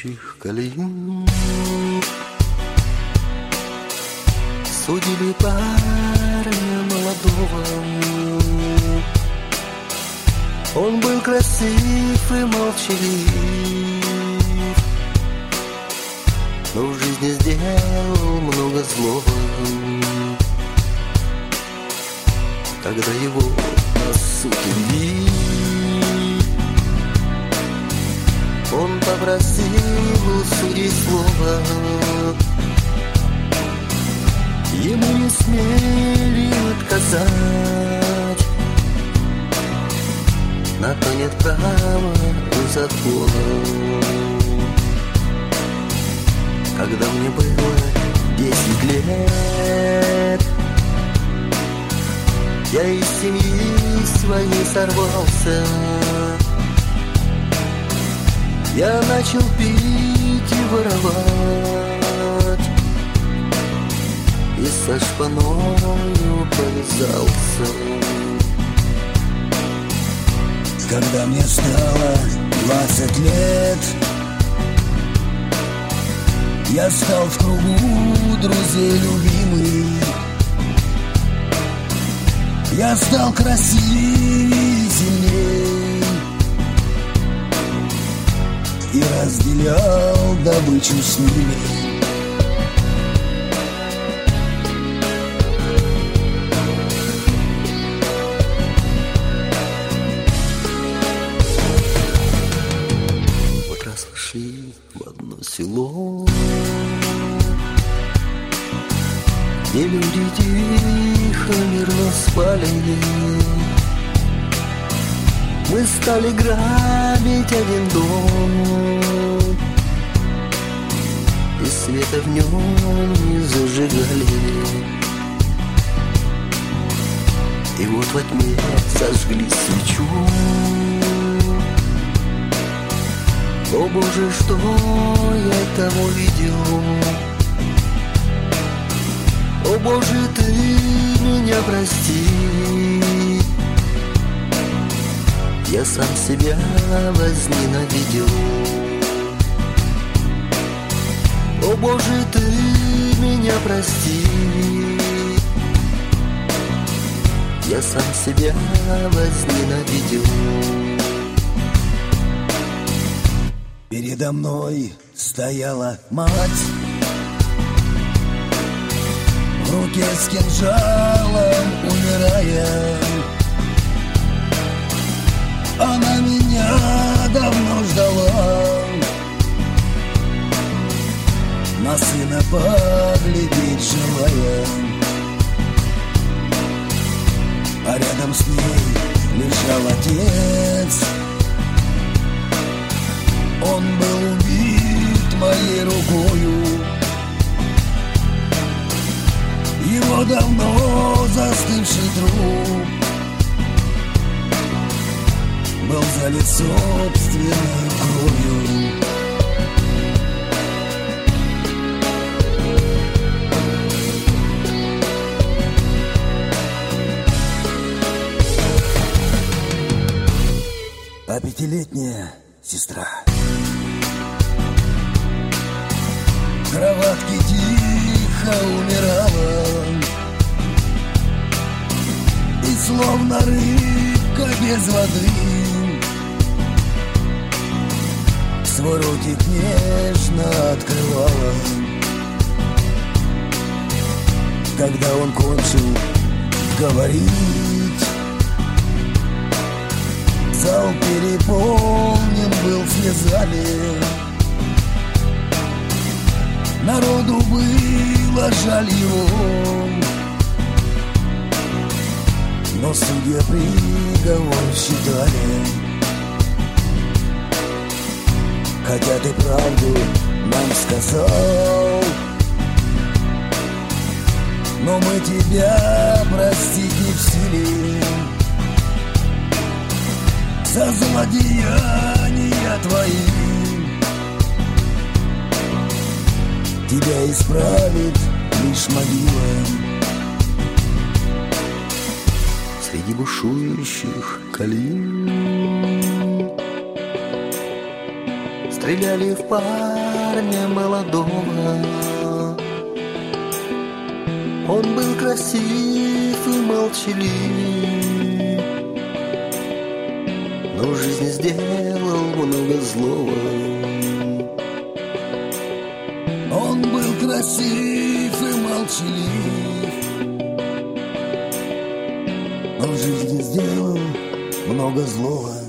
бушующих колеи. Судили парня молодого. Он был красив и молчалив, но в жизни сделал много злого. Когда его осудили, он попросил у судей слова. Ему не смели отказать, на то нет права у закона. Когда мне было 10 лет, я из семьи своей сорвался. Я начал пить и воровать, и со шпаною повязался. Когда мне стало 20 лет, я стал в кругу друзей любимый. Я стал красивее, сильней и разделял добычу с ними. Вот раз вошли в одно село, где люди тихо, мирно спали. Мы стали грабить один дом, и света в нем не зажигали. И вот во тьме сожгли свечу. О Боже, что я там увидел? О Боже, ты меня прости, я сам себя возненавидел. О Боже, ты меня прости, я сам себя возненавидел. Передо мной стояла мать, в руке с кинжалом умирая. Она меня давно ждала, на сына поглядеть желая. А рядом с ней лежал отец. Он был убит моей рукою. Его давно застывший труп был залит собственной кровью. А 5-летняя сестра в кроватке тихо умирала, и словно рыбка без воды свой ротик нежно открывала. Когда он кончил говорить, зал переполнен был слезами. Народу было жаль его, но судья приговор считали. Хотя ты правду нам сказал, но мы тебя простить не в силе. За злодеяния твои тебя исправит лишь могила. Среди бушующих колеи стреляли в парня молодого. Он был красив и молчалив, но в жизни сделал много злого. Он был красив и молчалив, но в жизни сделал много злого.